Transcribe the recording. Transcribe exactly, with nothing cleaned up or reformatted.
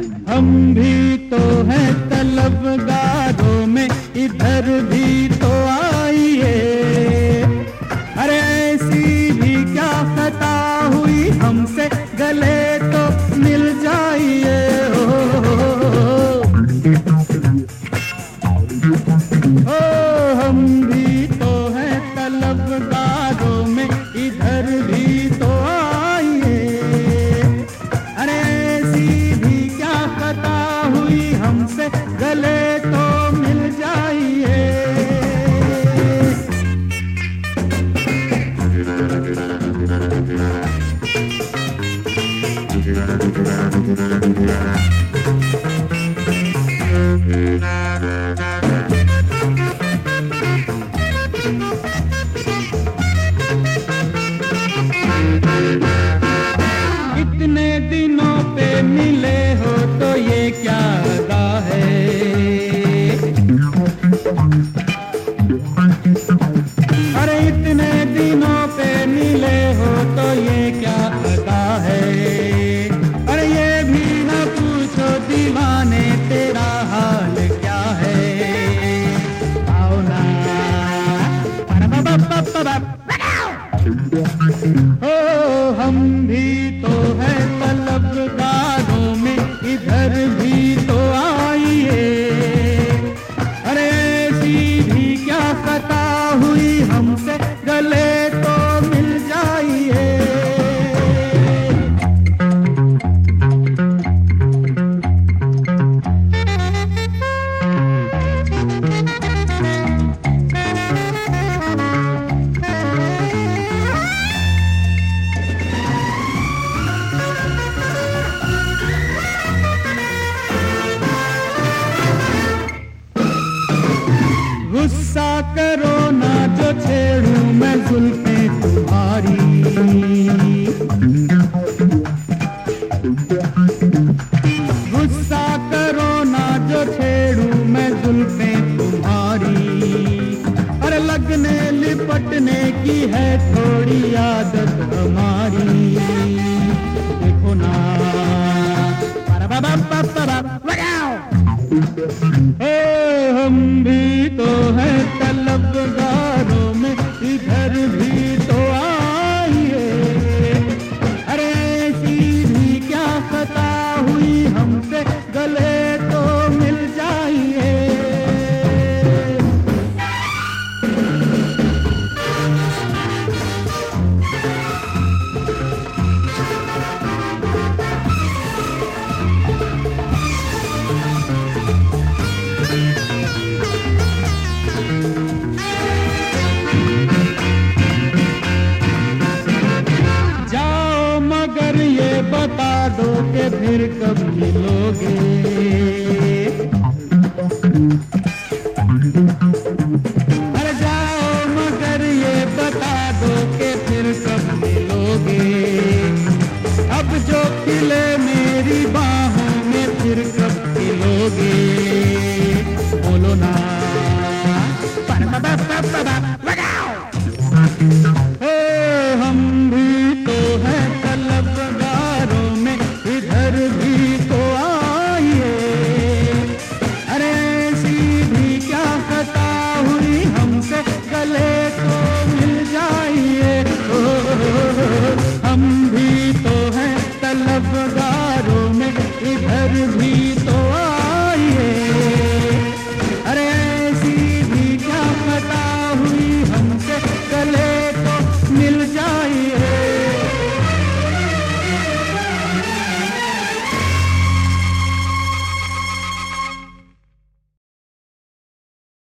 हम भी तो हैं तलबगारों में, इधर भी तो आइए। अरे ऐसी भी क्या खता हुई हमसे, गले तो मिल जाइए। हो, हो, हम भी तो हैं तलबगारों में, इधर भी तो आइए। अरे ऐसी भी क्या खता हुई हमसे, गले तो मिल जाइए। इतने दिनों पे मिले हो तो ये क्या अदा है। अरे इतने दिनों पे मिले हो तो ये क्या अदा है। अरे ये भी न पूछो दीवाने तेरा हाल क्या है। आओ ना हो, हम भी तो हैं तलबगारों में, इधर भी तो आइए। अरे ऐसी भी क्या खता हुई हमसे, गले तो मिल जाइए। गुस्सा करो ना जो छेड़ूं मैं जुल्फें तुम्हारी। गुस्सा करो ना जो छेड़ूं मैं जुल्फें तुम्हारी। अरे लगने लिपटने की है थोड़ी आदत हमारी। देखो ना ए, हम भी तो हैं तलबगारों में, इधर भी तो आइए। अरे ऐसी भी क्या खता हुई हमसे, गले तो मिल जाइए। बता दो कि फिर कब मिलोगे। अरे जाओ मगर ये बता दो कि फिर कब मिलोगे। अब जो खिले मेरी बाहों में फिर कब खिलोगे। बोलो ना